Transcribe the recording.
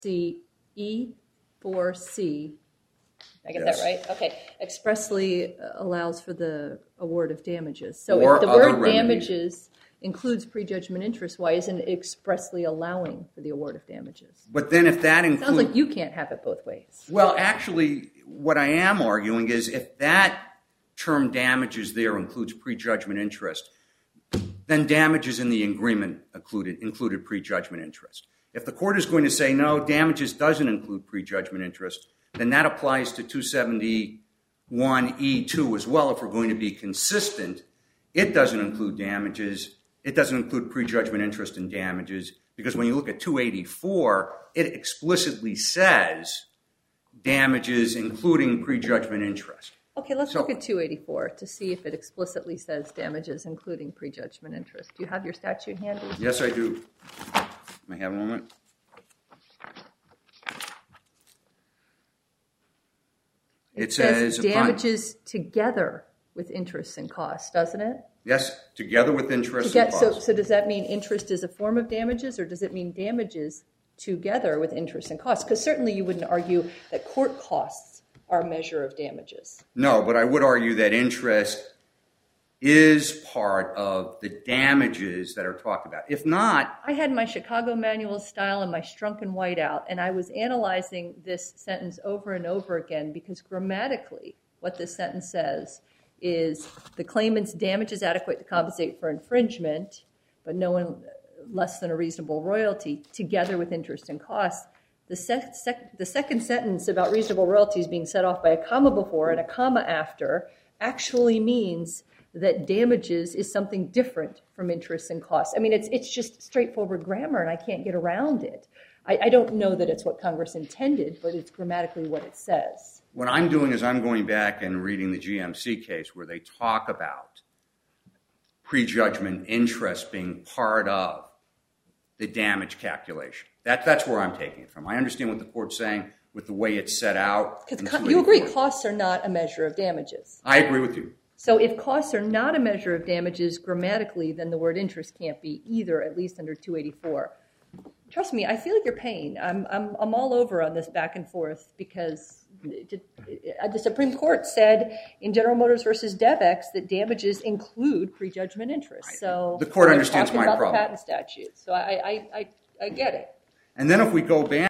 See E4C. I get Yes. that right? Okay. Expressly allows for the award of damages. So Or if the other word remedies. damages includes prejudgment interest, why isn't it expressly allowing for the award of damages? But then if that Sounds includes... like you can't have it both ways. Well, actually, what I am arguing is if that term damages there includes prejudgment interest, then damages in the agreement included prejudgment interest. If the court is going to say, no, damages doesn't include prejudgment interest, then that applies to 271E2 as well. If we're going to be consistent, it doesn't include damages. It doesn't include prejudgment interest and damages, because when you look at 284, it explicitly says damages including prejudgment interest. Okay, let's look at 284 to see if it explicitly says damages including prejudgment interest. Do you have your statute handy? Yes, I do. May I have a moment? It says damages together with interest and costs, doesn't it? Yes, together with interest and costs. So does that mean interest is a form of damages, or does it mean damages together with interest and costs? Because certainly you wouldn't argue that court costs are a measure of damages. No, but I would argue that interest is part of the damages that are talked about. If not... I had my Chicago Manual style and my Strunken whiteout, and I was analyzing this sentence over and over again because grammatically what this sentence says is the claimant's damage is adequate to compensate for infringement, but no one less than a reasonable royalty, together with interest and costs. The second sentence about reasonable royalties being set off by a comma before and a comma after actually means that damages is something different from interest and costs. I mean, it's just straightforward grammar, and I can't get around it. I don't know that it's what Congress intended, but it's grammatically what it says. What I'm doing is I'm going back and reading the GMC case where they talk about prejudgment interest being part of the damage calculation. That's where I'm taking it from. I understand what the court's saying with the way it's set out. You agree costs are not a measure of damages. I agree with you. So if costs are not a measure of damages grammatically, then the word interest can't be either, at least under 284. Trust me, I feel like you're paying. I'm all over on this back and forth because the Supreme Court said in General Motors versus DevEx that damages include prejudgment interest. So the court understands my about problem. The patent statute. So I get it. And then if we go back